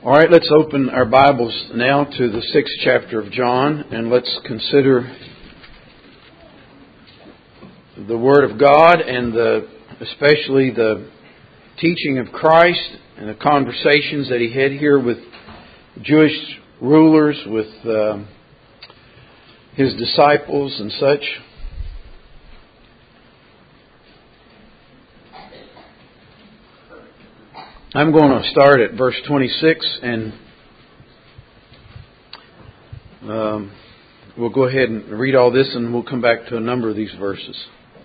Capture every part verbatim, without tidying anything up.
All right, let's open our Bibles now to the sixth chapter of John, and let's consider the Word of God and the, especially the teaching of Christ and the conversations that He had here with Jewish rulers, with uh, His disciples and such. I'm going to start at verse twenty-six, and um, we'll go ahead and read all this, and we'll come back to a number of these verses.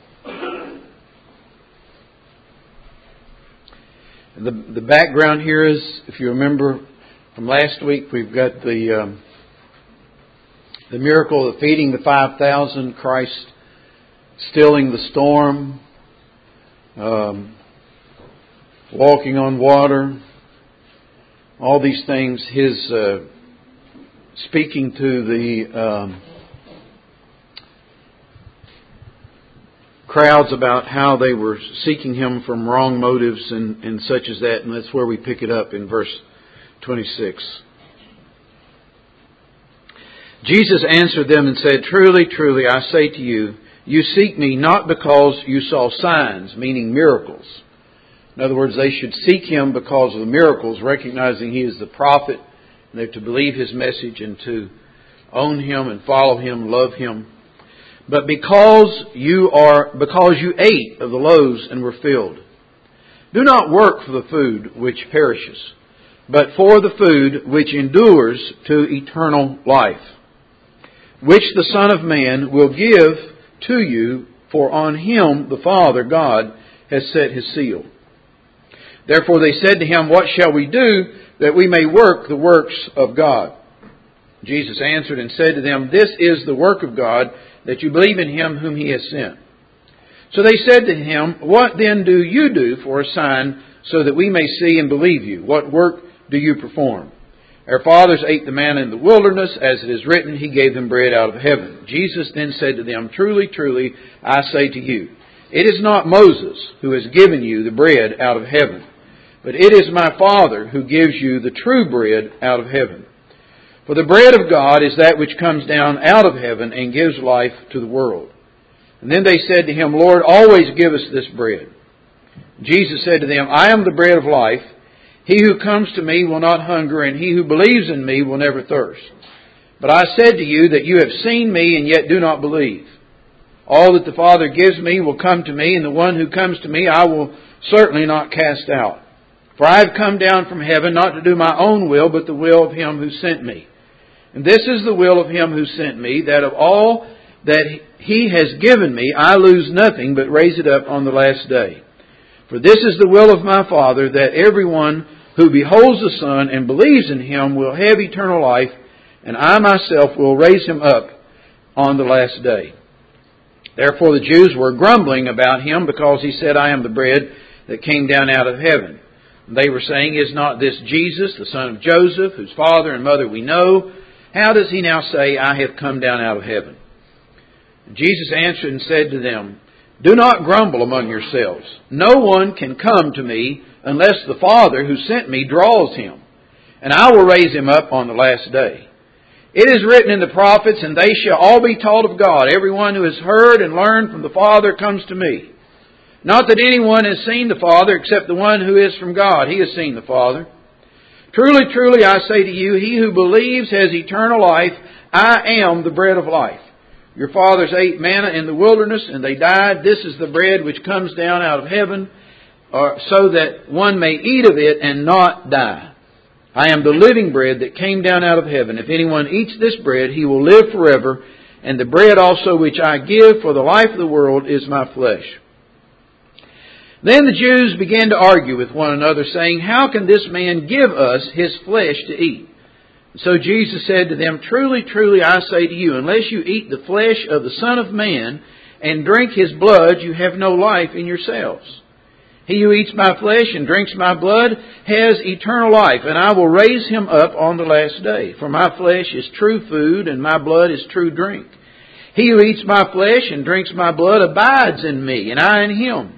The, the background here is, if you remember from last week, we've got the um, the miracle of feeding the five thousand, Christ stilling the storm, um, walking on water, all these things, His uh, speaking to the um, crowds about how they were seeking Him from wrong motives and, and such as that. And that's where we pick it up in verse twenty-six. Jesus answered them and said, "Truly, truly, I say to you, you seek me not because you saw signs," meaning miracles. In other words, they should seek Him because of the miracles, recognizing He is the prophet, and they're to believe His message and to own Him and follow Him, love Him. But because you are, because you ate of the loaves and were filled. Do not work for the food which perishes, but for the food which endures to eternal life, which the Son of Man will give to you, for on Him the Father God has set His seal. Therefore they said to Him, "What shall we do that we may work the works of God?" Jesus answered and said to them, "This is the work of God, that you believe in Him whom He has sent." So they said to Him, "What then do you do for a sign, so that we may see and believe you? What work do you perform? Our fathers ate the manna in the wilderness, as it is written, He gave them bread out of heaven." Jesus then said to them, "Truly, truly, I say to you, it is not Moses who has given you the bread out of heaven, but it is my Father who gives you the true bread out of heaven. For the bread of God is that which comes down out of heaven and gives life to the world." And then they said to Him, "Lord, always give us this bread." Jesus said to them, "I am the bread of life. He who comes to me will not hunger, and he who believes in me will never thirst. But I said to you that you have seen me and yet do not believe. All that the Father gives me will come to me, and the one who comes to me I will certainly not cast out. For I have come down from heaven not to do my own will, but the will of Him who sent me. And this is the will of Him who sent me, that of all that He has given me, I lose nothing, but raise it up on the last day. For this is the will of my Father, that everyone who beholds the Son and believes in Him will have eternal life, and I myself will raise him up on the last day." Therefore the Jews were grumbling about Him, because He said, "I am the bread that came down out of heaven." They were saying, "Is not this Jesus, the son of Joseph, whose father and mother we know? How does He now say, 'I have come down out of heaven'?" And Jesus answered and said to them, "Do not grumble among yourselves. No one can come to me unless the Father who sent me draws him, and I will raise him up on the last day. It is written in the prophets, and they shall all be taught of God. Everyone who has heard and learned from the Father comes to me. Not that anyone has seen the Father except the one who is from God. He has seen the Father. Truly, truly, I say to you, he who believes has eternal life. I am the bread of life. Your fathers ate manna in the wilderness, and they died. This is the bread which comes down out of heaven, or so that one may eat of it and not die. I am the living bread that came down out of heaven. If anyone eats this bread, he will live forever. And the bread also which I give for the life of the world is my flesh." Then the Jews began to argue with one another, saying, "How can this man give us His flesh to eat?" So Jesus said to them, "Truly, truly, I say to you, unless you eat the flesh of the Son of Man and drink His blood, you have no life in yourselves. He who eats my flesh and drinks my blood has eternal life, and I will raise him up on the last day. For my flesh is true food, and my blood is true drink. He who eats my flesh and drinks my blood abides in me, and I in him.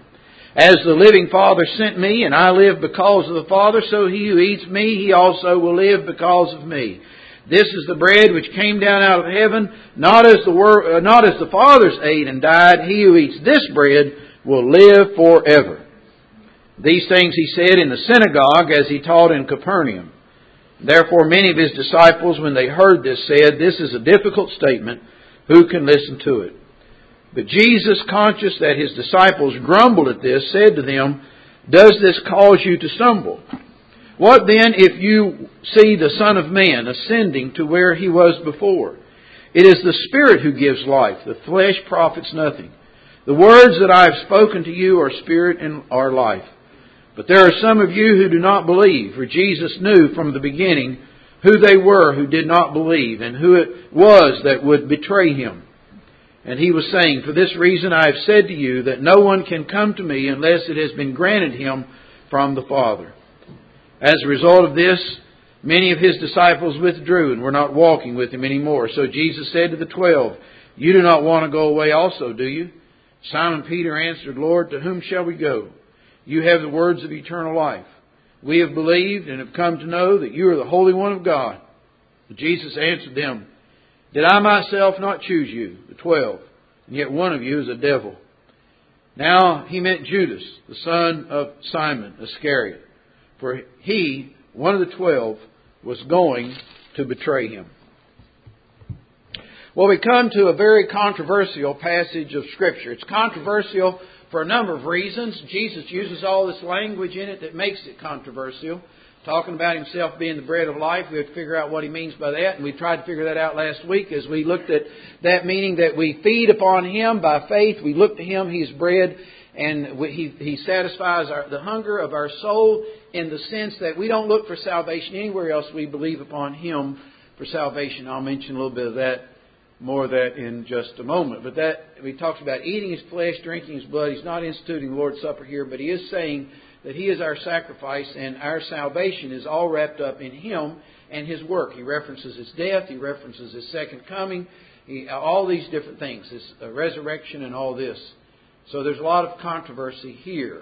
As the living Father sent me, and I live because of the Father, so he who eats me, he also will live because of me. This is the bread which came down out of heaven, not as the wor- uh, not as the fathers ate and died. He who eats this bread will live forever. These things he said in the synagogue as he taught in Capernaum. Therefore many of his disciples, when they heard this, said, "This is a difficult statement. Who can listen to it?" But Jesus, conscious that his disciples grumbled at this, said to them, "Does this cause you to stumble? What then if you see the Son of Man ascending to where he was before? It is the Spirit who gives life. The flesh profits nothing. The words that I have spoken to you are spirit and are life. But there are some of you who do not believe, for Jesus knew from the beginning who they were who did not believe and who it was that would betray him. And he was saying, for this reason I have said to you that no one can come to me unless it has been granted him from the Father." As a result of this, many of his disciples withdrew and were not walking with him anymore. So Jesus said to the twelve, "You do not want to go away also, do you?" Simon Peter answered, "Lord, to whom shall we go? You have the words of eternal life. We have believed and have come to know that you are the Holy One of God." But Jesus answered them, "Did I myself not choose you, the twelve, and yet one of you is a devil?" Now he meant Judas, the son of Simon Iscariot, for he, one of the twelve, was going to betray him. Well, we come to a very controversial passage of Scripture. It's controversial for a number of reasons. Jesus uses all this language in it that makes it controversial. Talking about himself being the bread of life, we have to figure out what he means by that. And we tried to figure that out last week as we looked at that, meaning that we feed upon him by faith. We look to him, he's bread, and we, he, he satisfies our, the hunger of our soul in the sense that we don't look for salvation anywhere else. We believe upon him for salvation. I'll mention a little bit of that, more of that in just a moment. But that, he talks about eating his flesh, drinking his blood. He's not instituting the Lord's Supper here, but he is saying that he is our sacrifice and our salvation is all wrapped up in him and his work. He references his death. He references his second coming. He, all these different things, his uh, resurrection and all this. So there's a lot of controversy here.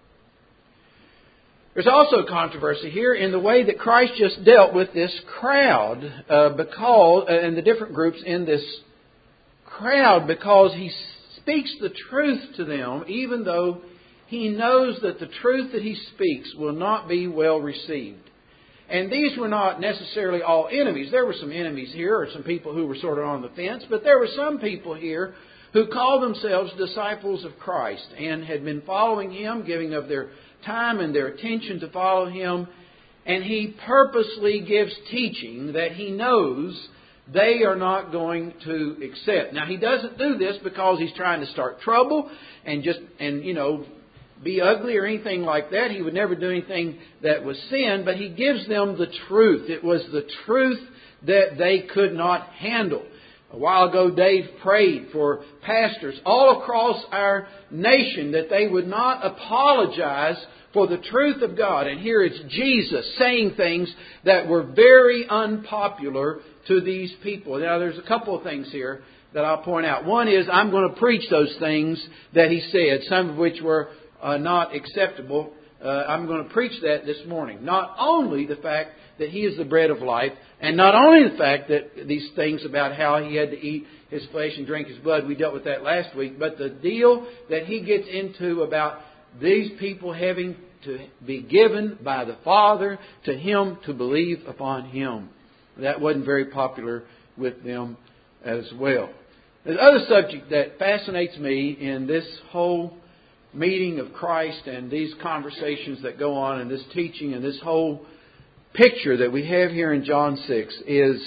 There's also controversy here in the way that Christ just dealt with this crowd uh, because uh, and the different groups in this crowd, because he speaks the truth to them even though he knows that the truth that he speaks will not be well received. And these were not necessarily all enemies. There were some enemies here, or some people who were sort of on the fence, but there were some people here who called themselves disciples of Christ and had been following him, giving of their time and their attention to follow him. And he purposely gives teaching that he knows they are not going to accept. Now, he doesn't do this because he's trying to start trouble and just, and you know, be ugly or anything like that. He would never do anything that was sin, but he gives them the truth. It was the truth that they could not handle. A while ago, Dave prayed for pastors all across our nation that they would not apologize for the truth of God. And here it's Jesus saying things that were very unpopular to these people. Now, there's a couple of things here that I'll point out. One is I'm going to preach those things that he said, some of which were uh, not acceptable. Uh, I'm going to preach that this morning. Not only the fact that he is the bread of life, and not only the fact that these things about how he had to eat his flesh and drink his blood, we dealt with that last week, but the deal that he gets into about these people having to be given by the Father to him to believe upon him. That wasn't very popular with them as well. The other subject that fascinates me in this whole meeting of Christ and these conversations that go on and this teaching and this whole picture that we have here in John six is,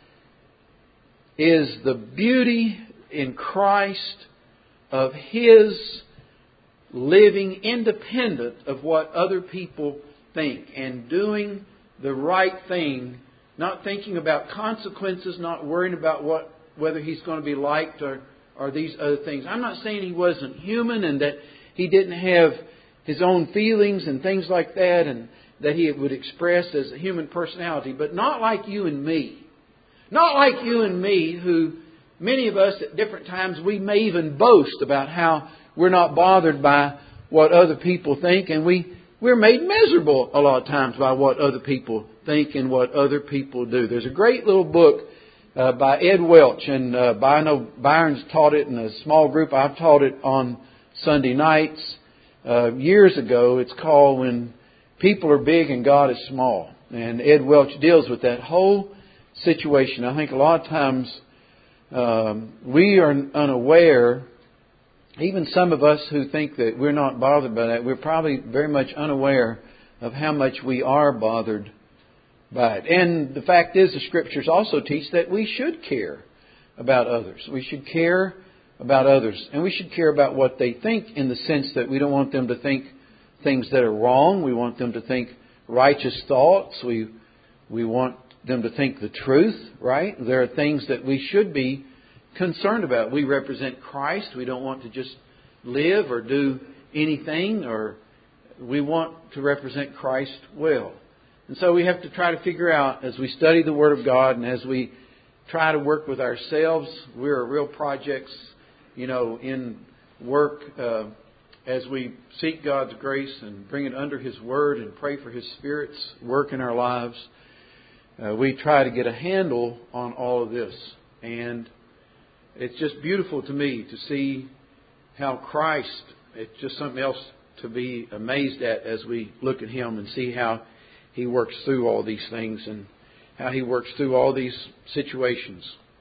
is the beauty in Christ of his living independent of what other people think and doing the right thing, not thinking about consequences, not worrying about what whether he's going to be liked or, or these other things. I'm not saying he wasn't human and that he didn't have his own feelings and things like that and that he would express as a human personality, but not like you and me. Not like you and me, who many of us at different times, we may even boast about how we're not bothered by what other people think, and we, we're made miserable a lot of times by what other people think and what other people do. There's a great little book uh, by Ed Welch, and uh, I know Byron's taught it in a small group. I've taught it on Sunday nights uh, years ago. It's called When People Are Big and God is Small. And Ed Welch deals with that whole situation. I think a lot of times um, we are unaware, even some of us who think that we're not bothered by that, we're probably very much unaware of how much we are bothered by it. And the fact is, the Scriptures also teach that we should care about others. We should care about others. And we should care about what they think, in the sense that we don't want them to think things that are wrong. We want them to think righteous thoughts. We we want them to think the truth, right? There are things that we should be concerned about. We represent Christ. We don't want to just live or do anything, or we want to represent Christ well. And so we have to try to figure out, as we study the Word of God and as we try to work with ourselves, we're real projects, you know, in work uh, as we seek God's grace and bring it under His Word and pray for His Spirit's work in our lives. Uh, we try to get a handle on all of this. And it's just beautiful to me to see how Christ, it's just something else to be amazed at as we look at Him and see how He works through all these things and how He works through all these situations.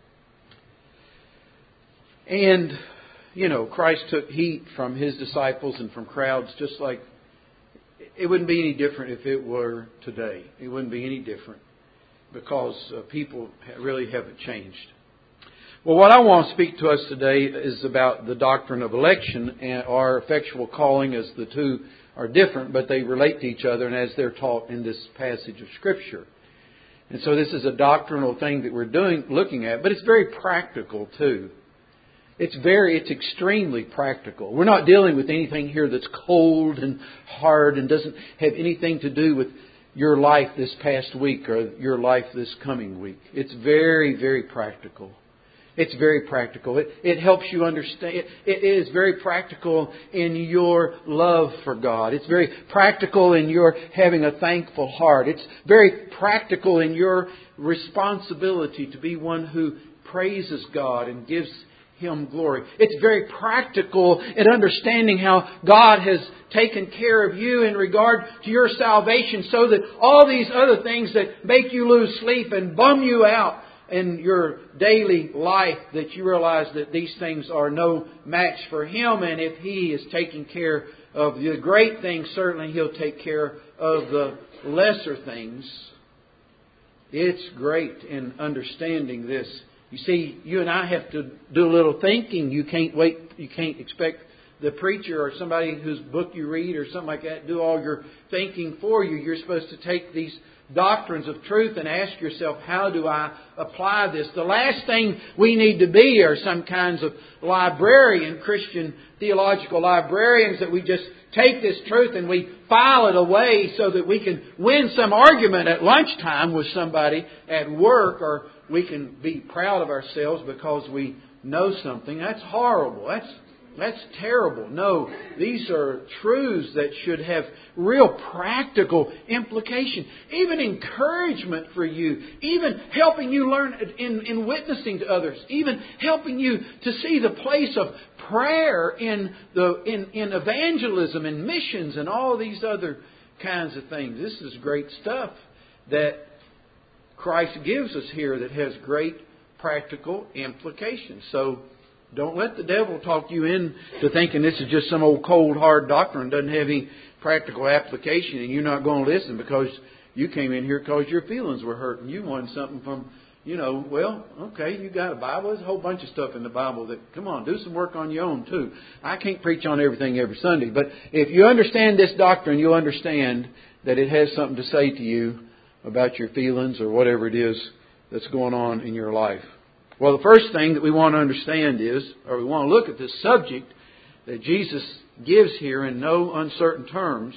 And, you know, Christ took heat from His disciples and from crowds, just like it wouldn't be any different if it were today. It wouldn't be any different, because uh, people really haven't changed. Well, what I want to speak to us today is about the doctrine of election and our effectual calling, as the two are different, but they relate to each other, and as they're taught in this passage of Scripture. And so this is a doctrinal thing that we're doing, looking at, but it's very practical too. It's very, it's extremely practical. We're not dealing with anything here that's cold and hard and doesn't have anything to do with your life this past week or your life this coming week. It's very, very practical. It's very practical. It, it helps you understand. It, it is very practical in your love for God. It's very practical in your having a thankful heart. It's very practical in your responsibility to be one who praises God and gives Him glory. It's very practical in understanding how God has taken care of you in regard to your salvation, so that all these other things that make you lose sleep and bum you out in your daily life, that you realize that these things are no match for Him. And if He is taking care of the great things, certainly He'll take care of the lesser things. It's great in understanding this. You see, you and I have to do a little thinking. You can't wait. You can't expect the preacher or somebody whose book you read or something like that to do all your thinking for you. You're supposed to take these doctrines of truth and ask yourself, how do I apply this? The last thing we need to be are some kinds of librarian, Christian theological librarians, that we just take this truth and we file it away so that we can win some argument at lunchtime with somebody at work, or we can be proud of ourselves because we know something. That's horrible. That's That's terrible. No, these are truths that should have real practical implication. Even encouragement for you. Even helping you learn in, in witnessing to others. Even helping you to see the place of prayer in the in, in evangelism and missions and all these other kinds of things. This is great stuff that Christ gives us here that has great practical implications. So don't let the devil talk you into thinking this is just some old cold hard doctrine, doesn't have any practical application, and you're not going to listen because you came in here because your feelings were hurt and you wanted something from, you know, well, okay, you got a Bible. There's a whole bunch of stuff in the Bible that, come on, do some work on your own too. I can't preach on everything every Sunday, but if you understand this doctrine, you'll understand that it has something to say to you about your feelings or whatever it is that's going on in your life. Well, the first thing that we want to understand is, or we want to look at this subject that Jesus gives here in no uncertain terms,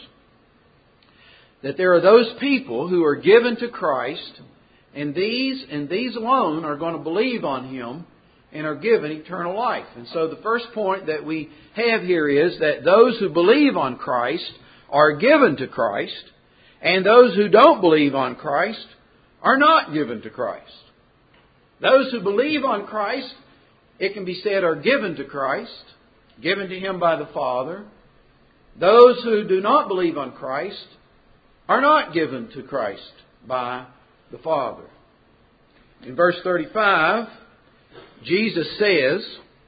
that there are those people who are given to Christ, and these and these alone are going to believe on Him and are given eternal life. And so the first point that we have here is that those who believe on Christ are given to Christ, and those who don't believe on Christ are not given to Christ. Those who believe on Christ, it can be said, are given to Christ, given to Him by the Father. Those who do not believe on Christ are not given to Christ by the Father. In verse thirty-five, Jesus says,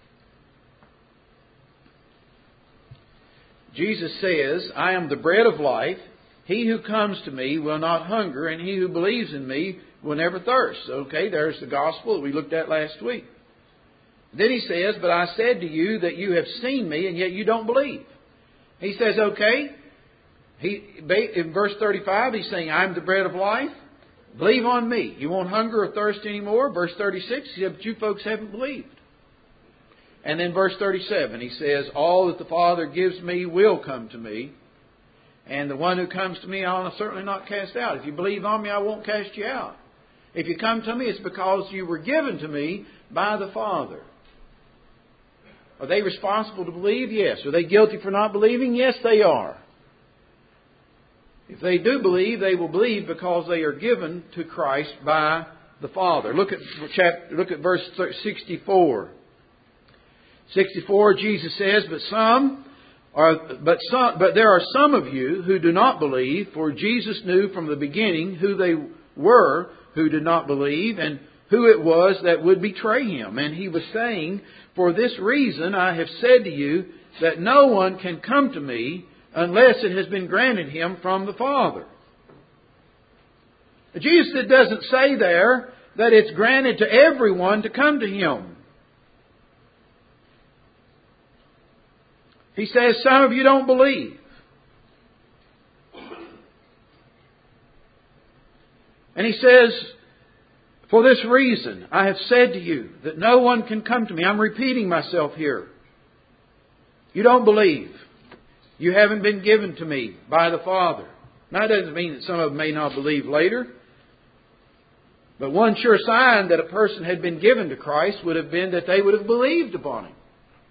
Jesus says, I am the bread of life. He who comes to me will not hunger, and he who believes in me will never thirst. Okay, there's the gospel that we looked at last week. Then He says, but I said to you that you have seen me, and yet you don't believe. He says, okay, he, in verse thirty-five, He's saying, I am the bread of life. Believe on me. You won't hunger or thirst anymore. Verse thirty-six, He said, but you folks haven't believed. And then verse thirty-seven, He says, all that the Father gives me will come to me. And the one who comes to me, I will certainly not cast out. If you believe on me, I won't cast you out. If you come to me, it's because you were given to me by the Father. Are they responsible to believe? Yes. Are they guilty for not believing? Yes, they are. If they do believe, they will believe because they are given to Christ by the Father. Look at chapter, look at verse sixty-four. sixty-four, Jesus says, but some are, but some, but there are some of you who do not believe, for Jesus knew from the beginning who they were who did not believe and who it was that would betray Him. And He was saying, for this reason I have said to you that no one can come to me unless it has been granted him from the Father. Jesus doesn't say there that it's granted to everyone to come to Him. He says, some of you don't believe. And He says, for this reason, I have said to you that no one can come to me. I'm repeating myself here. You don't believe. You haven't been given to me by the Father. Now, that doesn't mean that some of them may not believe later. But one sure sign that a person had been given to Christ would have been that they would have believed upon Him.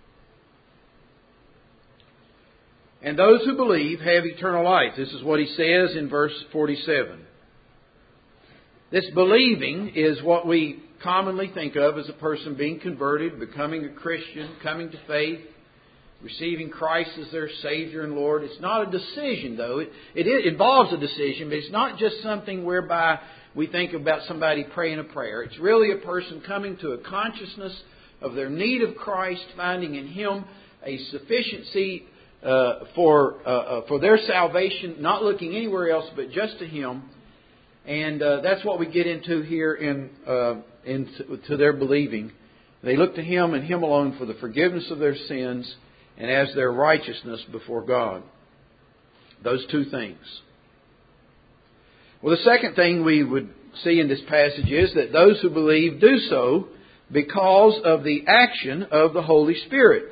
And those who believe have eternal life. This is what He says in verse forty-seven. This believing is what we commonly think of as a person being converted, becoming a Christian, coming to faith, receiving Christ as their Savior and Lord. It's not a decision, though. It, it involves a decision, but it's not just something whereby we think about somebody praying a prayer. It's really a person coming to a consciousness of their need of Christ, finding in Him a sufficiency uh, for uh, uh, for their salvation, not looking anywhere else but just to Him. And uh, that's what we get into here in uh, into to their believing. They look to Him and Him alone for the forgiveness of their sins and as their righteousness before God. Those two things. Well, the second thing we would see in this passage is that those who believe do so because of the action of the Holy Spirit.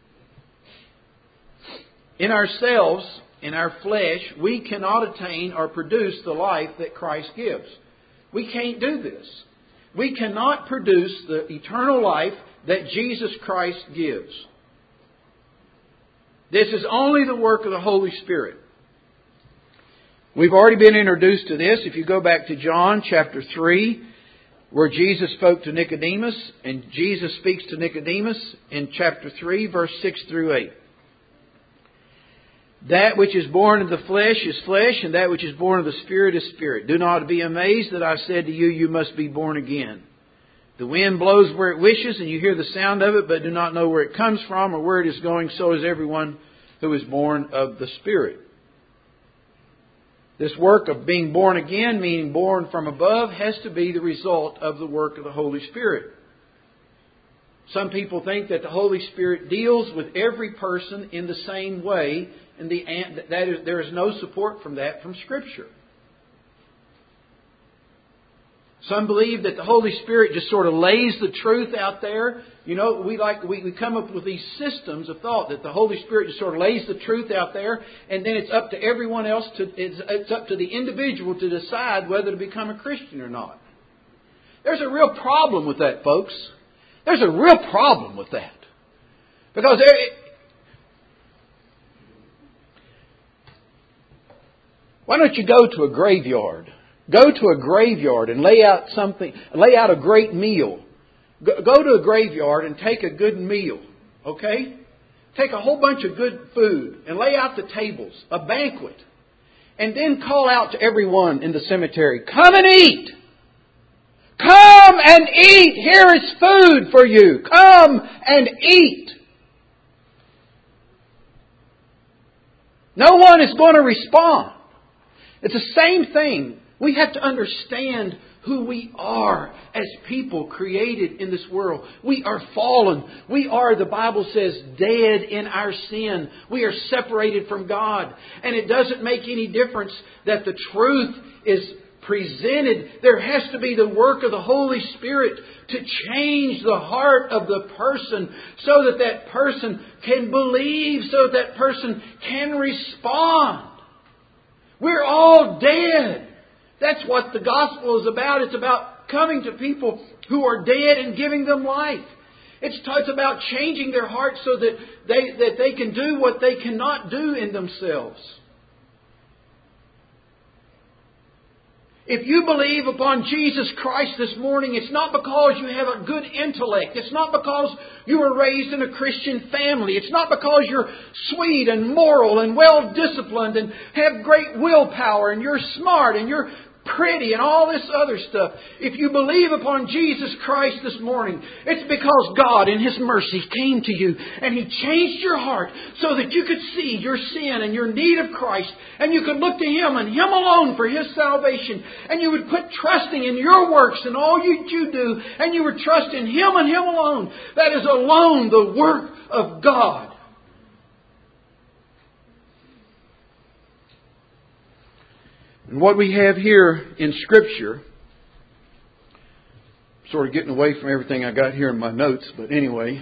In ourselves, in our flesh, we cannot attain or produce the life that Christ gives. We can't do this. We cannot produce the eternal life that Jesus Christ gives. This is only the work of the Holy Spirit. We've already been introduced to this. If you go back to John chapter three, where Jesus spoke to Nicodemus, and Jesus speaks to Nicodemus in chapter three, verse six through eight. That which is born of the flesh is flesh, and that which is born of the Spirit is spirit. Do not be amazed that I said to you, you must be born again. The wind blows where it wishes, and you hear the sound of it, but do not know where it comes from or where it is going. So is everyone who is born of the Spirit. This work of being born again, meaning born from above, has to be the result of the work of the Holy Spirit. Some people think that the Holy Spirit deals with every person in the same way, and the, that is, there is no support from that from Scripture. Some believe that the Holy Spirit just sort of lays the truth out there. You know, we like we, we come up with these systems of thought that the Holy Spirit just sort of lays the truth out there, and then it's up to everyone else to it's, it's up to the individual to decide whether to become a Christian or not. There's a real problem with that, folks. There's a real problem with that. Because there, why don't you go to a graveyard? Go to a graveyard and lay out something, lay out a great meal. Go, go to a graveyard and take a good meal. Okay? Take a whole bunch of good food and lay out the tables, a banquet. And then call out to everyone in the cemetery, come and eat! Come and eat! Here is food for you! Come and eat! No one is going to respond. It's the same thing. We have to understand who we are as people created in this world. We are fallen. We are, the Bible says, dead in our sin. We are separated from God. And it doesn't make any difference that the truth is presented. There has to be the work of the Holy Spirit to change the heart of the person so that that person can believe, so that that person can respond. We're all dead. That's what the gospel is about. It's about coming to people who are dead and giving them life. It's, it's about changing their hearts so that they, that they can do what they cannot do in themselves. If you believe upon Jesus Christ this morning, it's not because you have a good intellect. It's not because you were raised in a Christian family. It's not because you're sweet and moral and well disciplined and have great willpower and you're smart and you're pretty and all this other stuff. If you believe upon Jesus Christ this morning, it's because God in His mercy came to you and He changed your heart so that you could see your sin and your need of Christ and you could look to Him and Him alone for His salvation, and you would quit trusting in your works and all you, you do, and you would trust in Him and Him alone. That is alone the work of God. And what we have here in Scripture, sort of getting away from everything I got here in my notes, but anyway.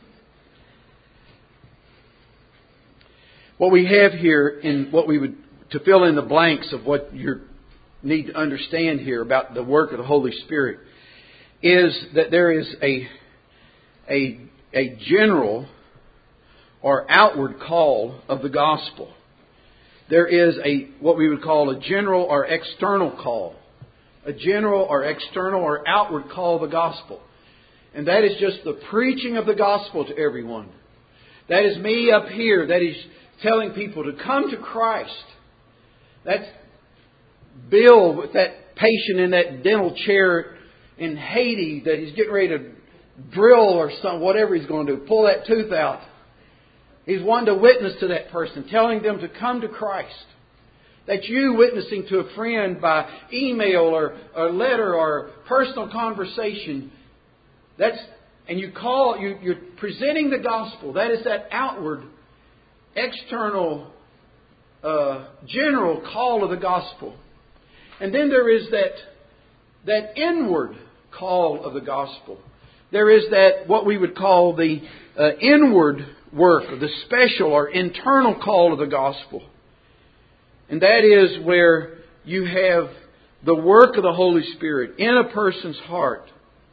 What we have here in what we would, to fill in the blanks of what you need to understand here about the work of the Holy Spirit, is that there is a, a, a general or outward call of the gospel. There is a what we would call a general or external call. A general or external or outward call of the gospel. And that is just the preaching of the gospel to everyone. That is me up here. That is telling people to come to Christ. That's Bill with that patient in that dental chair in Haiti that he's getting ready to drill or some whatever he's going to do. Pull that tooth out. He's one to witness to that person, telling them to come to Christ. That's you witnessing to a friend by email or, or letter or personal conversation. That's and you call you, you're presenting the gospel. That is that outward, external, uh, general call of the gospel. And then there is that that inward call of the gospel. There is that what we would call the uh, inward work, or the special or internal call of the gospel. And that is where you have the work of the Holy Spirit in a person's heart,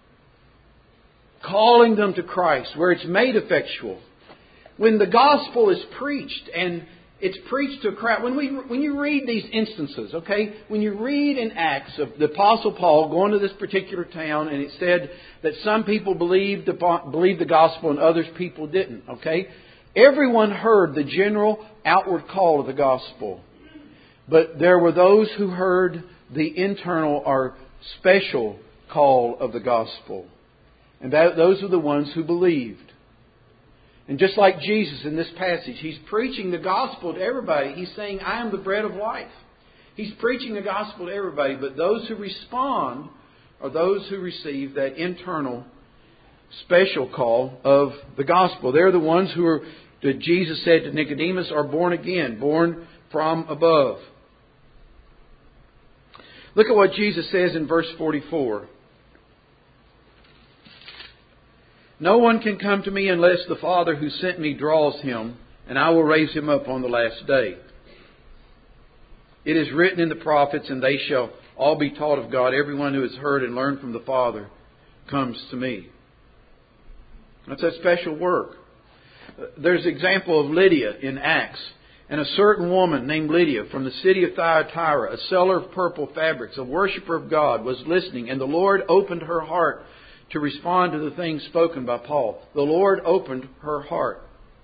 calling them to Christ, where it's made effectual. When the gospel is preached, and it's preached to a crowd. When we when you read these instances, okay, when you read in Acts of the Apostle Paul going to this particular town, and it said that some people believed the, believed the gospel and others people didn't, okay? Everyone heard the general outward call of the gospel. But there were those who heard the internal or special call of the gospel. And that, those are the ones who believed. And just like Jesus in this passage, He's preaching the gospel to everybody. He's saying, I am the bread of life. He's preaching the gospel to everybody. But those who respond are those who receive that internal special call of the gospel. They're the ones who are, that Jesus said to Nicodemus, are born again, born from above. Look at what Jesus says in verse forty-four. No one can come to me unless the Father who sent me draws him, and I will raise him up on the last day. It is written in the prophets, and they shall all be taught of God. Everyone who has heard and learned from the Father comes to me. That's that special work. There's an example of Lydia in Acts. And a certain woman named Lydia from the city of Thyatira, a seller of purple fabrics, a worshiper of God, was listening. And the Lord opened her heart to respond to the things spoken by Paul. The Lord opened her heart.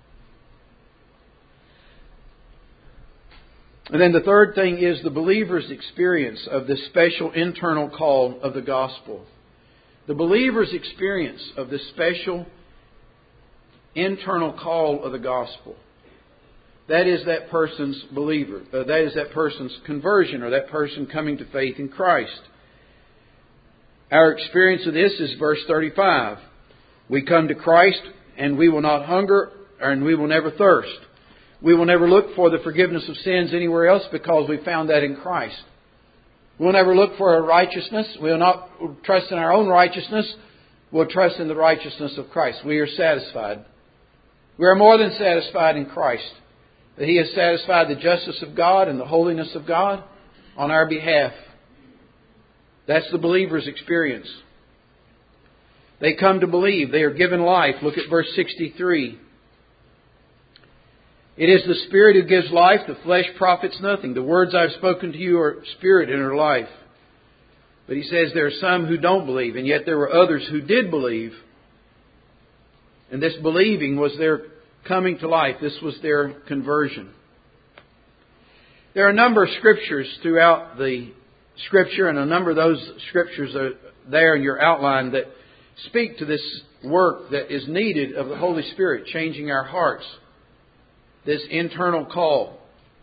And then the third thing is the believer's experience of this special internal call of the gospel. The believer's experience of this special internal call of the gospel. That is that person's believer. Uh, that is that person's conversion, or that person coming to faith in Christ. Our experience of this is verse thirty-five. We come to Christ and we will not hunger and we will never thirst. We will never look for the forgiveness of sins anywhere else because we found that in Christ. We'll never look for a righteousness. We'll not trust in our own righteousness. We'll trust in the righteousness of Christ. We are satisfied. We are more than satisfied in Christ. That He has satisfied the justice of God and the holiness of God on our behalf. That's the believer's experience. They come to believe. They are given life. Look at verse sixty-three. It is the Spirit who gives life. The flesh profits nothing. The words I've spoken to you are spirit and are life. But he says there are some who don't believe. And yet there were others who did believe. And this believing was their coming to life. This was their conversion. There are a number of scriptures throughout the Scripture, and a number of those scriptures are there in your outline that speak to this work that is needed of the Holy Spirit, changing our hearts. This internal call.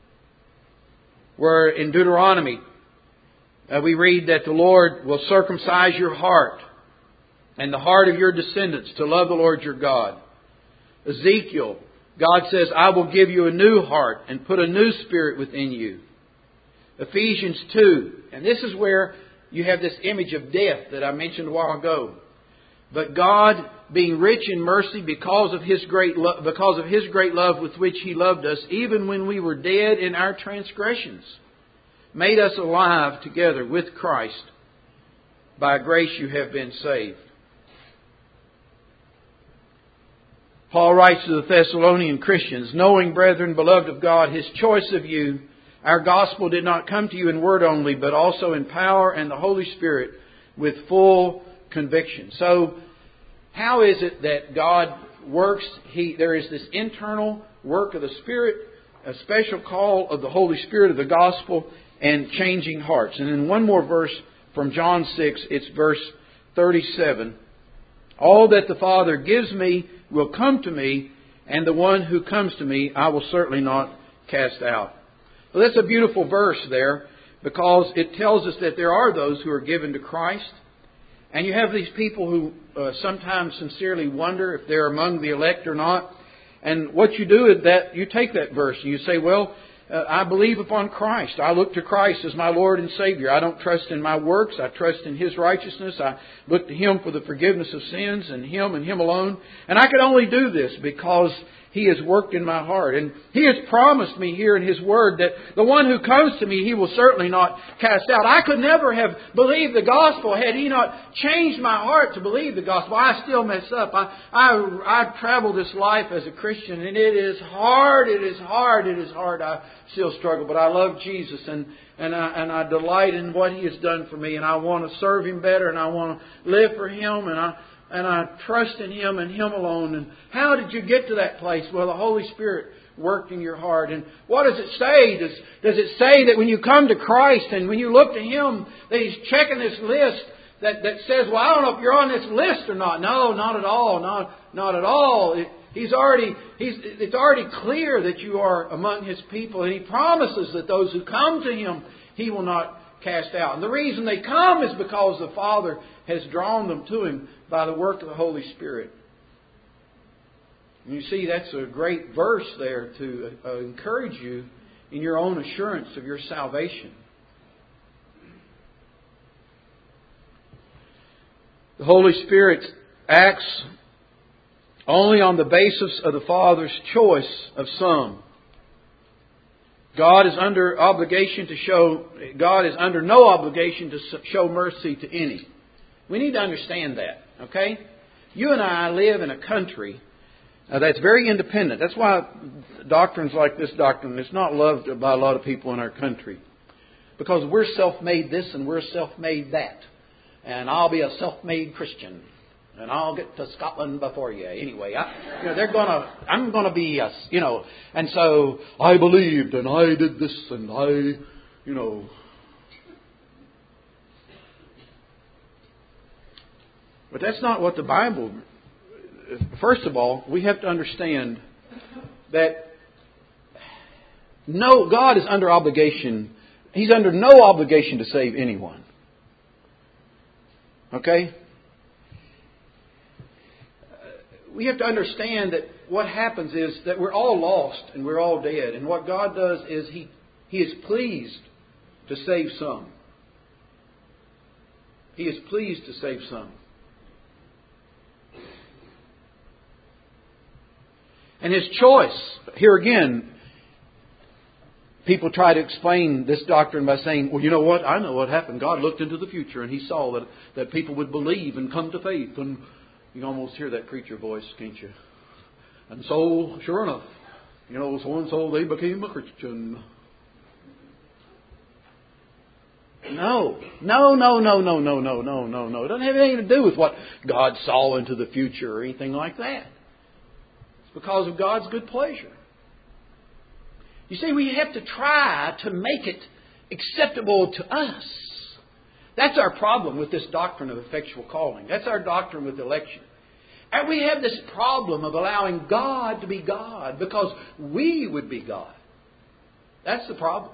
Where in Deuteronomy uh, we read that the Lord will circumcise your heart and the heart of your descendants to love the Lord your God. Ezekiel, God says, I will give you a new heart and put a new spirit within you. Ephesians two, and this is where you have this image of death that I mentioned a while ago. But God, being rich in mercy because of His great lo- because of His great love with which He loved us, even when we were dead in our transgressions, made us alive together with Christ. By grace you have been saved. Paul writes to the Thessalonian Christians, knowing, brethren, beloved of God, His choice of you, our gospel did not come to you in word only, but also in power and the Holy Spirit with full conviction. So, how is it that God works? He, there is this internal work of the Spirit, a special call of the Holy Spirit of the gospel, and changing hearts. And then one more verse from John six, it's verse thirty-seven. All that the Father gives me will come to me, and the one who comes to me I will certainly not cast out. Well, that's a beautiful verse there, because it tells us that there are those who are given to Christ. And you have these people who uh, sometimes sincerely wonder if they're among the elect or not. And what you do is that you take that verse and you say, well, uh, I believe upon Christ. I look to Christ as my Lord and Savior. I don't trust in my works. I trust in His righteousness. I look to Him for the forgiveness of sins, and Him and Him alone. And I can only do this because He has worked in my heart. And He has promised me here in His Word that the one who comes to me, He will certainly not cast out. I could never have believed the gospel had He not changed my heart to believe the gospel. I still mess up. I, I, I travel this life as a Christian, and it is hard, it is hard, it is hard. I still struggle, but I love Jesus, and, and, I, and I delight in what He has done for me, and I want to serve Him better, and I want to live for Him, and I... And I trust in Him and Him alone. And how did you get to that place? Well, the Holy Spirit worked in your heart. And what does it say? Does, does it say that when you come to Christ and when you look to Him, that He's checking this list that, that says, well, I don't know if you're on this list or not. No, not at all. Not, not at all. It, he's already, he's, it's already clear that you are among His people. And He promises that those who come to Him, He will not cast out. And the reason they come is because the Father has drawn them to Him by the work of the Holy Spirit. And you see, that's a great verse there to uh, encourage you in your own assurance of your salvation. The Holy Spirit acts only on the basis of the Father's choice of some. God is under obligation to show, God is under no obligation to show mercy to any. We need to understand that, okay? You and I live in a country uh, that's very independent. That's why doctrines like this doctrine is not loved by a lot of people in our country. Because we're self-made this and we're self-made that. And I'll be a self-made Christian. And I'll get to Scotland before you. Anyway, I, you know, they're gonna. I'm gonna be, a, you know. And so I believed, and I did this, and I, you know. But that's not what the Bible. First of all, we have to understand that no, God is under obligation. He's under no obligation to save anyone. Okay? We have to understand that what happens is that we're all lost and we're all dead. And what God does is He, He is pleased to save some. He is pleased to save some. And His choice, here again, people try to explain this doctrine by saying, well, you know what? I know what happened. God looked into the future and He saw that, that people would believe and come to faith. And you can almost hear that preacher voice, can't you? And so, sure enough, you know, so and so, they became a Christian. No. No, no, no, no, no, no, no, no, no. It doesn't have anything to do with what God saw into the future or anything like that. It's because of God's good pleasure. You see, we have to try to make it acceptable to us. That's our problem with this doctrine of effectual calling. That's our doctrine with election. And we have this problem of allowing God to be God because we would be God. That's the problem.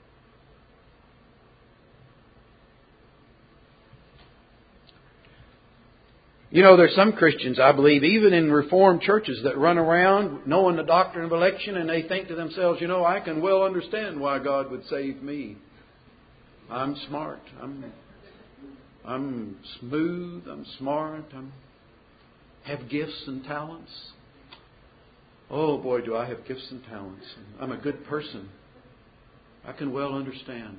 You know, there's some Christians, I believe, even in Reformed churches that run around knowing the doctrine of election and they think to themselves, you know, I can well understand why God would save me. I'm smart. I'm I'm smooth. I'm smart. I have gifts and talents. Oh boy, do I have gifts and talents. I'm a good person. I can well understand.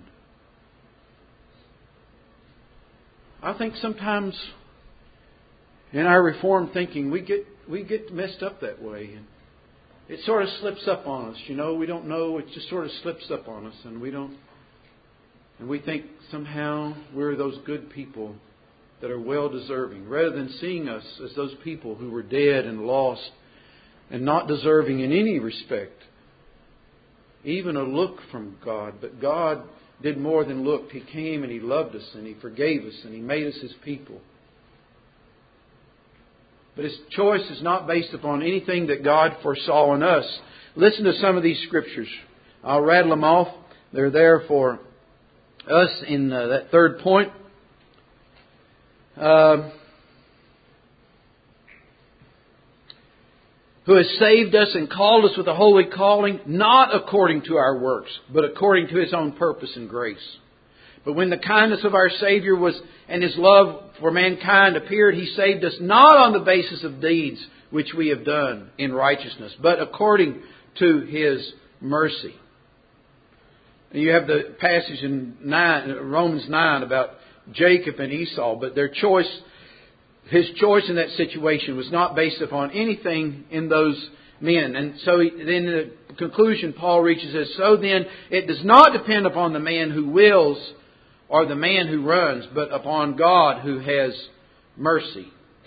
I think sometimes in our Reformed thinking we get we get messed up that way. And it sort of slips up on us, you know. We don't know. It just sort of slips up on us, and we don't. And we think somehow we're those good people that are well deserving, rather than seeing us as those people who were dead and lost and not deserving in any respect, even a look from God. But God did more than look. He came and He loved us and He forgave us and He made us His people. But His choice is not based upon anything that God foresaw in us. Listen to some of these scriptures. I'll rattle them off. They're there for us in uh, that third point. Uh, who has saved us and called us with a holy calling, not according to our works, but according to His own purpose and grace. But when the kindness of our Savior was and His love for mankind appeared, He saved us not on the basis of deeds which we have done in righteousness, but according to His mercy. You have the passage in nine, Romans nine about Jacob and Esau, but their choice, his choice in that situation was not based upon anything in those men. And so he, then in the conclusion Paul reaches is, so then it does not depend upon the man who wills or the man who runs, but upon God who has mercy.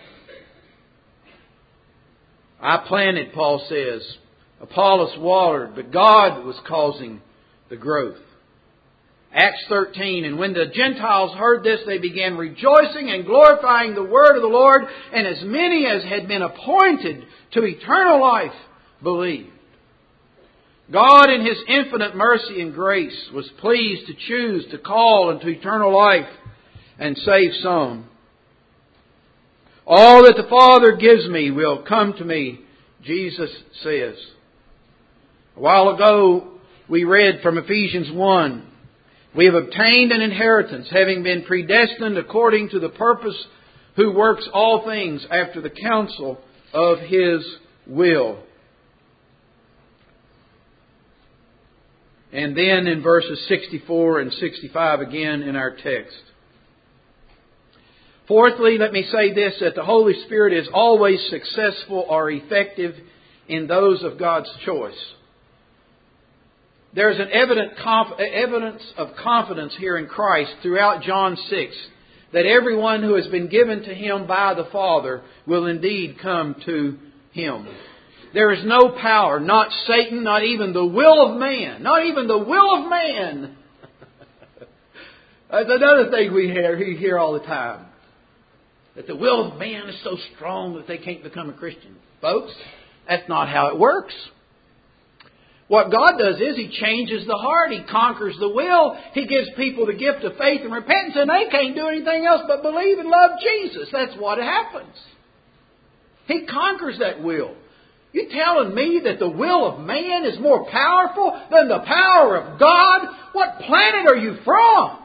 I planted, Paul says, Apollos watered, but God was causing the growth. Acts thirteen, and when the Gentiles heard this, they began rejoicing and glorifying the word of the Lord, and as many as had been appointed to eternal life believed. God in His infinite mercy and grace was pleased to choose to call into eternal life and save some. All that the Father gives me will come to me, Jesus says. A while ago, we read from Ephesians one, we have obtained an inheritance, having been predestined according to the purpose who works all things after the counsel of His will. And then in verses sixty-four and sixty-five again in our text. Fourthly, let me say this, that the Holy Spirit is always successful or effective in those of God's choice. There's an evident conf- evidence of confidence here in Christ throughout John six, that everyone who has been given to Him by the Father will indeed come to Him. There is no power, not Satan, not even the will of man, not even the will of man. That's another thing we hear, we hear all the time. That the will of man is so strong that they can't become a Christian. Folks, that's not how it works. What God does is He changes the heart. He conquers the will. He gives people the gift of faith and repentance, and they can't do anything else but believe and love Jesus. That's what happens. He conquers that will. You telling me that the will of man is more powerful than the power of God? What planet are you from?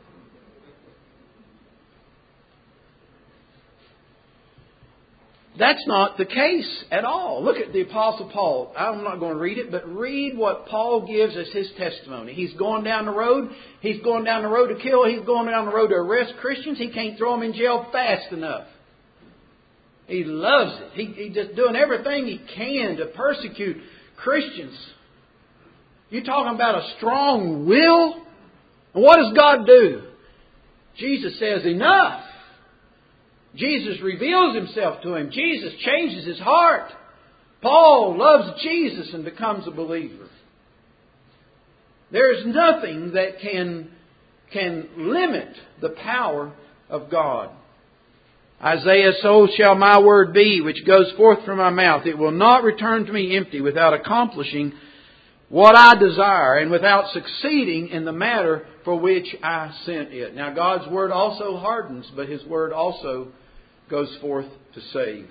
That's not the case at all. Look at the Apostle Paul. I'm not going to read it, but read what Paul gives as his testimony. He's going down the road. He's going down the road to kill. He's going down the road to arrest Christians. He can't throw them in jail fast enough. He loves it. He, he's just doing everything he can to persecute Christians. You're talking about a strong will? And what does God do? Jesus says, enough. Jesus reveals Himself to him. Jesus changes his heart. Paul loves Jesus and becomes a believer. There is nothing that can, can limit the power of God. Isaiah, so shall my word be, which goes forth from my mouth. It will not return to me empty, without accomplishing what I desire, and without succeeding in the matter for which I sent it. Now, God's word also hardens, but His word also goes forth to save.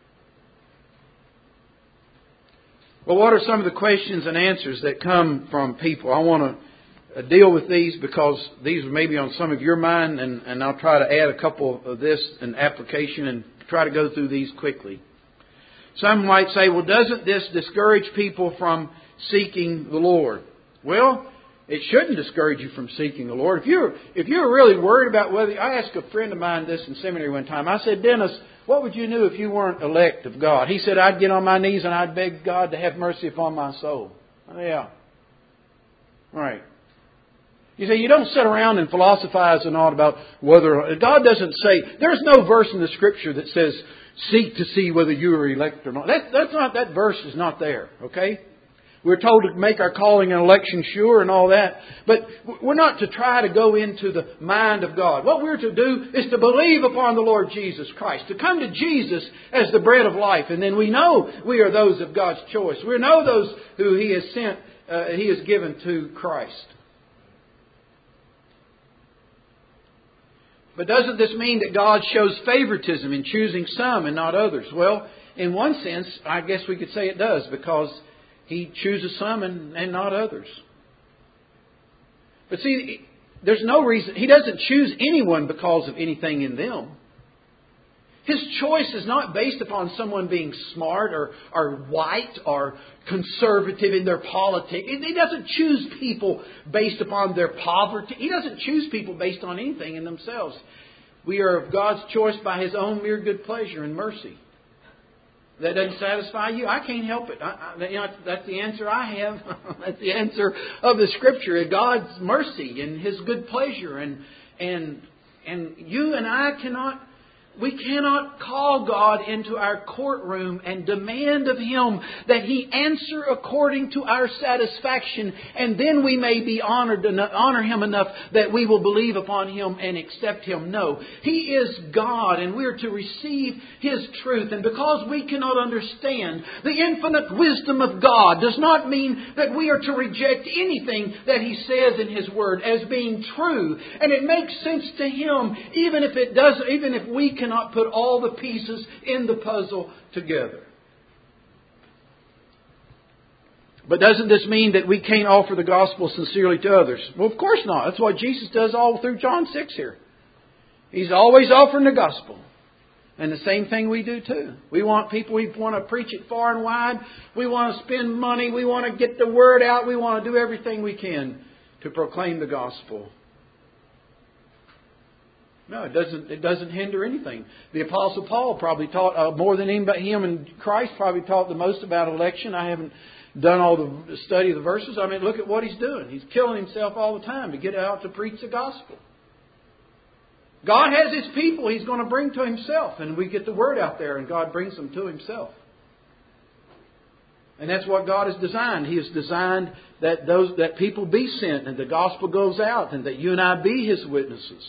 Well, what are some of the questions and answers that come from people? I want to deal with these because these are maybe on some of your mind, and, and I'll try to add a couple of this in application and try to go through these quickly. Some might say, well, doesn't this discourage people from seeking the Lord? Well, it shouldn't discourage you from seeking the Lord. If you're, if you're really worried about whether... I asked a friend of mine this in seminary one time. I said, Dennis, what would you do if you weren't elect of God? He said, I'd get on my knees and I'd beg God to have mercy upon my soul. Oh, yeah. Right. You say, you don't sit around and philosophize and all about whether... God doesn't say... There's no verse in the Scripture that says, seek to see whether you are elect or not. That, that's not, that verse is not there. Okay? We're told to make our calling and election sure and all that. But we're not to try to go into the mind of God. What we're to do is to believe upon the Lord Jesus Christ. To come to Jesus as the bread of life. And then we know we are those of God's choice. We know those who He has sent, uh, He has given to Christ. But doesn't this mean that God shows favoritism in choosing some and not others? Well, in one sense, I guess we could say it does, because He chooses some and, and not others. But see, there's no reason. He doesn't choose anyone because of anything in them. His choice is not based upon someone being smart or, or white or conservative in their politics. He doesn't choose people based upon their poverty. He doesn't choose people based on anything in themselves. We are of God's choice by His own mere good pleasure and mercy. That doesn't satisfy you? I can't help it. I, I, you know, that's the answer I have. That's the answer of the Scripture. God's mercy and His good pleasure. And, and, and you and I cannot... We cannot call God into our courtroom and demand of Him that He answer according to our satisfaction, and then we may be honored enough, honor Him enough that we will believe upon Him and accept Him. No. He is God, and we are to receive His truth. And because we cannot understand the infinite wisdom of God does not mean that we are to reject anything that He says in His Word as being true. And it makes sense to Him, even if it does, even if we can not put all the pieces in the puzzle together. But doesn't this mean that we can't offer the gospel sincerely to others? Well, of course not. That's what Jesus does all through John six here. He's always offering the gospel. And the same thing we do too. We want people, we want to preach it far and wide. We want to spend money. We want to get the word out. We want to do everything we can to proclaim the gospel. No, it doesn't. It doesn't hinder anything. The Apostle Paul probably taught uh, more than anybody. Him and Christ probably taught the most about election. I haven't done all the study of the verses. I mean, look at what he's doing. He's killing himself all the time to get out to preach the gospel. God has His people He's going to bring to Himself, and we get the word out there, and God brings them to Himself. And that's what God has designed. He has designed that those that people be sent, and the gospel goes out, and that you and I be His witnesses.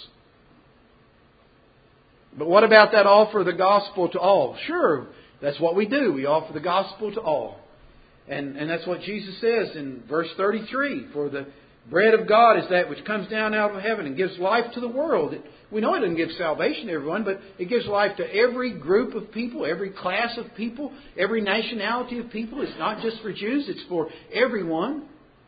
But what about that offer of the gospel to all? Sure, that's what we do. We offer the gospel to all. And, and that's what Jesus says in verse thirty-three. For the bread of God is that which comes down out of heaven and gives life to the world. It, we know it doesn't give salvation to everyone, but it gives life to every group of people, every class of people, every nationality of people. It's not just for Jews, it's for everyone.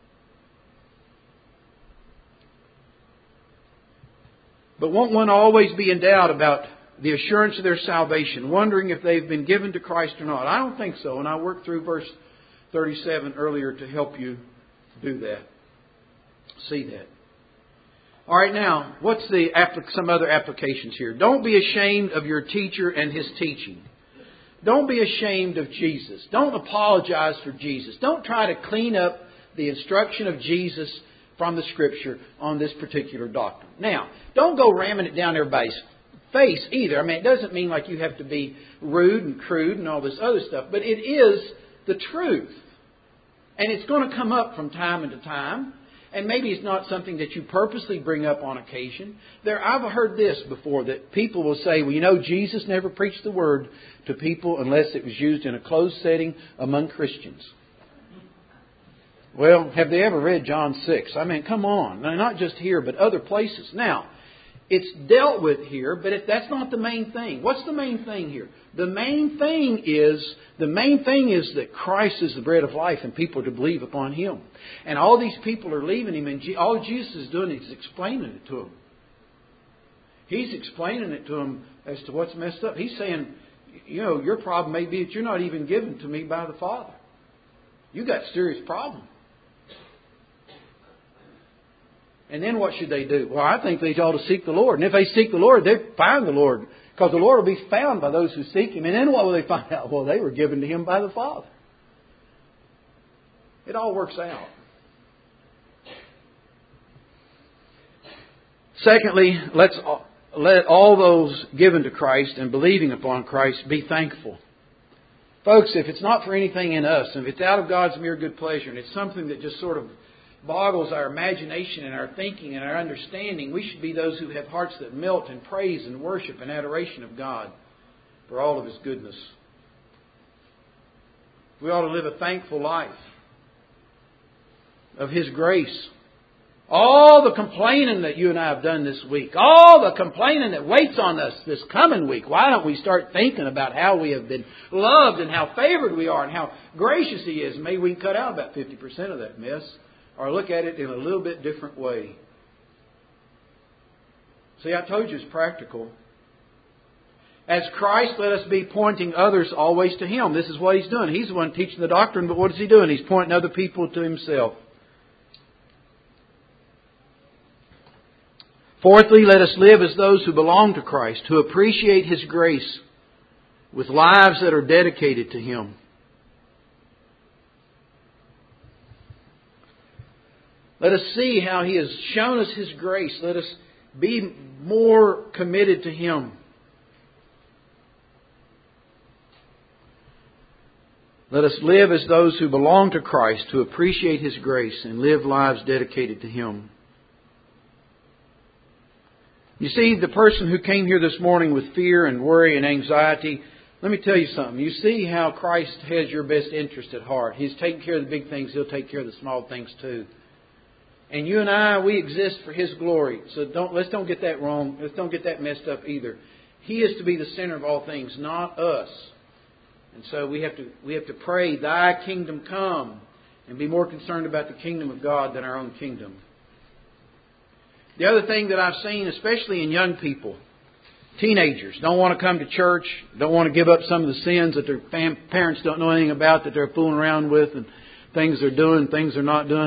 But won't one always be in doubt about the assurance of their salvation, wondering if they've been given to Christ or not? I don't think so, and I worked through verse thirty-seven earlier to help you do that. See that. All right, now, what's the some other applications here? Don't be ashamed of your teacher and his teaching. Don't be ashamed of Jesus. Don't apologize for Jesus. Don't try to clean up the instruction of Jesus from the Scripture on this particular doctrine. Now, don't go ramming it down everybody's face either. I mean, it doesn't mean like you have to be rude and crude and all this other stuff, but it is the truth. And it's going to come up from time to time. And maybe it's not something that you purposely bring up on occasion. There, I've heard this before, that people will say, well, you know, Jesus never preached the Word to people unless it was used in a closed setting among Christians. Well, have they ever read John six? I mean, come on. Now, not just here, but other places. Now, it's dealt with here, but it, that's not the main thing. What's the main thing here? The main thing is the main thing is that Christ is the bread of life, and people are to believe upon Him. And all these people are leaving Him, and all Jesus is doing is explaining it to them. He's explaining it to them as to what's messed up. He's saying, you know, your problem may be that you're not even given to me by the Father. You got a serious problem. And then what should they do? Well, I think they ought to seek the Lord. And if they seek the Lord, they'll find the Lord. Because the Lord will be found by those who seek Him. And then what will they find out? Well, they were given to Him by the Father. It all works out. Secondly, let's let all those given to Christ and believing upon Christ be thankful. Folks, if it's not for anything in us, if it's out of God's mere good pleasure, and it's something that just sort of boggles our imagination and our thinking and our understanding, we should be those who have hearts that melt in praise and worship and adoration of God for all of His goodness. We ought to live a thankful life of His grace. All the complaining that you and I have done this week, all the complaining that waits on us this coming week, why don't we start thinking about how we have been loved and how favored we are and how gracious He is? Maybe we can cut out about fifty percent of that mess. Or look at it in a little bit different way. See, I told you it's practical. As Christ, let us be pointing others always to Him. This is what He's doing. He's the one teaching the doctrine, but what is He doing? He's pointing other people to Himself. Fourthly, let us live as those who belong to Christ, who appreciate His grace with lives that are dedicated to Him. Let us see how He has shown us His grace. Let us be more committed to Him. Let us live as those who belong to Christ, who appreciate His grace and live lives dedicated to Him. You see, the person who came here this morning with fear and worry and anxiety, let me tell you something. You see how Christ has your best interest at heart. He's taking care of the big things. He'll take care of the small things too. And you and I, we exist for His glory. So don't let's don't get that wrong. Let's don't get that messed up either. He is to be the center of all things, not us. And so we have to we have to pray, Thy kingdom come, and be more concerned about the kingdom of God than our own kingdom. The other thing that I've seen, especially in young people, teenagers don't want to come to church, don't want to give up some of the sins that their fam- parents don't know anything about, that they're fooling around with, and things they're doing, things they're not doing.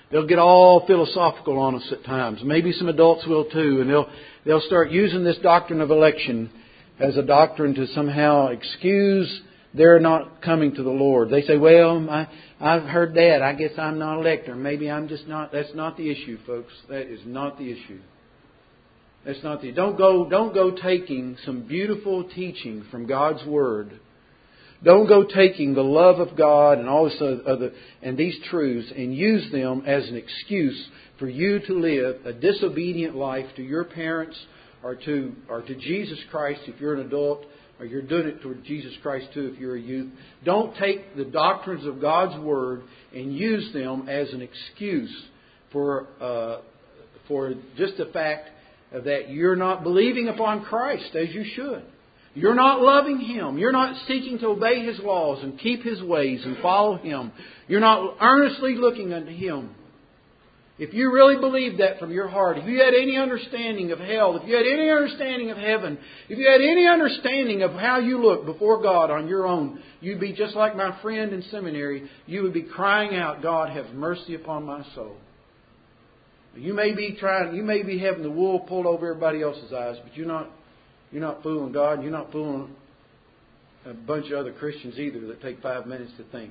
they'll get all philosophical on us at times. Maybe some adults will too, and they'll they'll start using this doctrine of election as a doctrine to somehow excuse their not coming to the Lord. They say, well, I, I've heard that. I guess I'm not elect, or maybe I'm just not. That's not the issue, folks. That is not the issue. That's not the. Don't go. Don't go taking some beautiful teaching from God's Word. Don't go taking the love of God and all this other and these truths and use them as an excuse for you to live a disobedient life to your parents or to or to Jesus Christ if you're an adult, or you're doing it toward Jesus Christ too if you're a youth. Don't take the doctrines of God's Word and use them as an excuse for uh, for just the fact that you're not believing upon Christ as you should. You're not loving Him. You're not seeking to obey His laws and keep His ways and follow Him. You're not earnestly looking unto Him. If you really believed that from your heart, if you had any understanding of hell, if you had any understanding of heaven, if you had any understanding of how you look before God on your own, you'd be just like my friend in seminary. You would be crying out, God, have mercy upon my soul. You may be trying, you may be having the wool pulled over everybody else's eyes, but you're not, you're not fooling God. You're not fooling a bunch of other Christians either that take five minutes to think.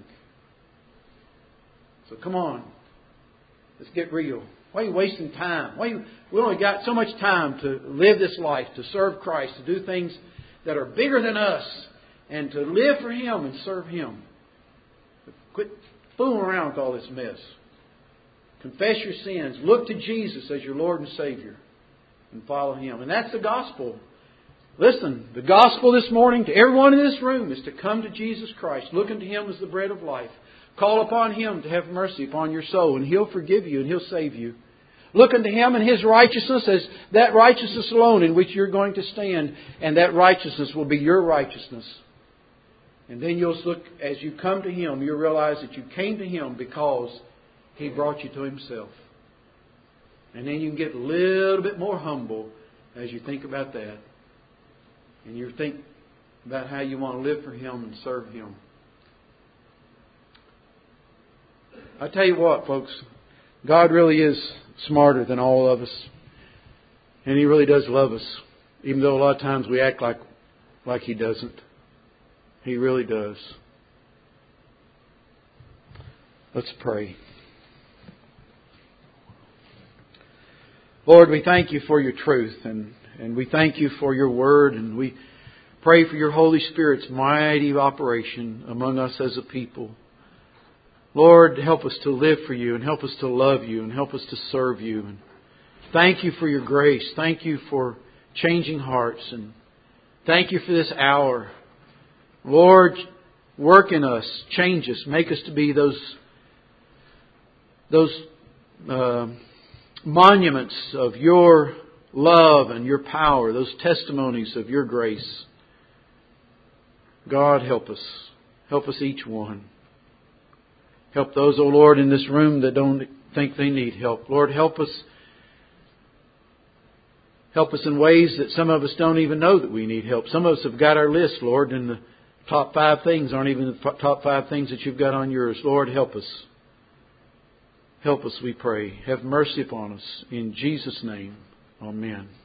So come on. Let's get real. Why are you wasting time? Why you, we only got so much time to live this life, to serve Christ, to do things that are bigger than us, and to live for Him and serve Him. But quit fooling around with all this mess. Confess your sins. Look to Jesus as your Lord and Savior and follow Him. And that's the gospel. Listen, the gospel this morning to everyone in this room is to come to Jesus Christ. Look unto Him as the bread of life. Call upon Him to have mercy upon your soul, and He'll forgive you and He'll save you. Look unto Him and His righteousness as that righteousness alone in which you're going to stand, and that righteousness will be your righteousness. And then you'll look, as you come to Him, you'll realize that you came to Him because He brought you to Himself. And then you can get a little bit more humble as you think about that. And you think about how you want to live for Him and serve Him. I tell you what, folks, God really is smarter than all of us. And He really does love us. Even though a lot of times we act like, like He doesn't. He really does. Let's pray. Lord, we thank You for Your truth, and, and we thank You for Your Word, and we pray for Your Holy Spirit's mighty operation among us as a people. Lord, help us to live for You, and help us to love You, and help us to serve You. And thank You for Your grace. Thank You for changing hearts, and thank You for this hour. Lord, work in us, change us, make us to be those those uh, monuments of Your love and Your power, those testimonies of Your grace. God, help us. Help us each one. Help those, O Lord, in this room that don't think they need help. Lord, help us. Help us in ways that some of us don't even know that we need help. Some of us have got our list, Lord, and the top five things aren't even the top five things that You've got on yours. Lord, help us. Help us, we pray. Have mercy upon us. In Jesus' name, amen.